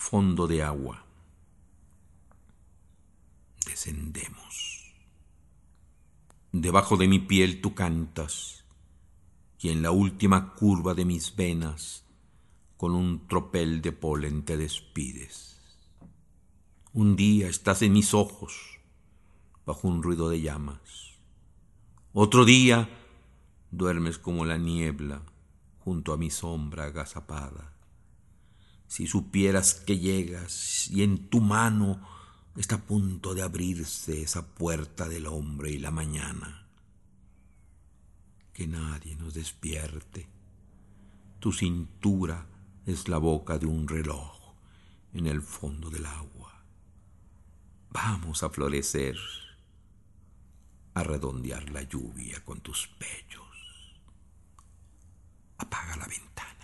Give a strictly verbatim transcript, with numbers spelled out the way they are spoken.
fondo de agua. Descendemos. Debajo de mi piel tú cantas, y en la última curva de mis venas, con un tropel de polen te despides. Un día estás en mis ojos, bajo un ruido de llamas. Otro día duermes como la niebla, junto a mi sombra agazapada. Si supieras que llegas y en tu mano está a punto de abrirse esa puerta del hombre y la mañana. Que nadie nos despierte. Tu cintura es la boca de un reloj en el fondo del agua. Vamos a florecer, a redondear la lluvia con tus pechos. Apaga la ventana.